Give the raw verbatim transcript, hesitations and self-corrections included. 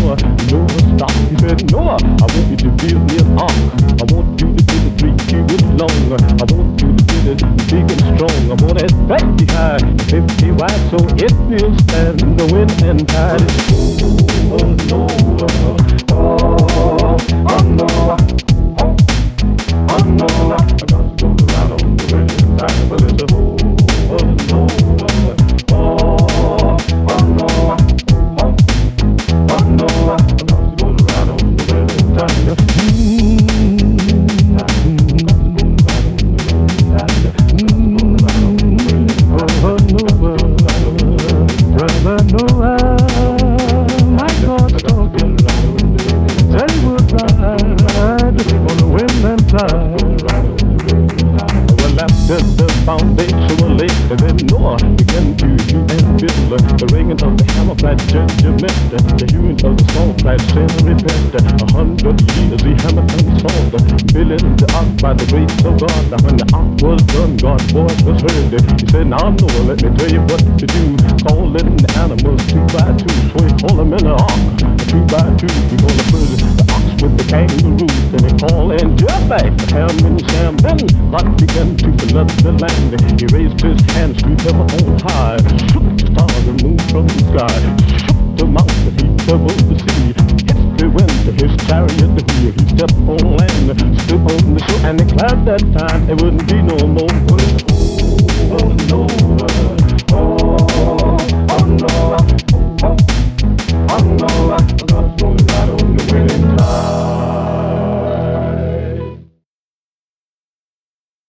Noah, Noah stopped. He said, Noah, I want you to build me an ark. I want you to get it three cubits long. I want you to get it big and strong. I want it fifty high, fifty wide, so it will stand the wind and tide. Oh, Noah, oh, oh, Noah, oh, oh, Noah, I got to go around on the wind and tide, but it's a oh, oh, Noah, oh, oh, Noah, oh, oh, Noah, I got to go around on the wind and tide. Brother Noah, my God, talking, they would ride on the wind and tide. Well, after the foundation was laid, then Noah began to hew and build. The ringing of the hammer flat judgment, the hewing of the small flat sin repent. A hundred years he hammered and sawed, building the ark by the grace of God. Now when the ark was done, God's voice was heard. He said, now Noah, let me tell you what to do. Calling the animals two by two, so he called them in the ark. Two by two, he gonna put the ox with the kangaroos. Then he called and Japheth, the Ham and Sam. Then God began to flood the land. He raised his hands to heaven on high, shook the stars and moon from the sky, shook the mountain, he troubled the sea, hit the wind, his chariot the wheel. He stepped on land, stood on the shore, and declared that time there wouldn't be no more.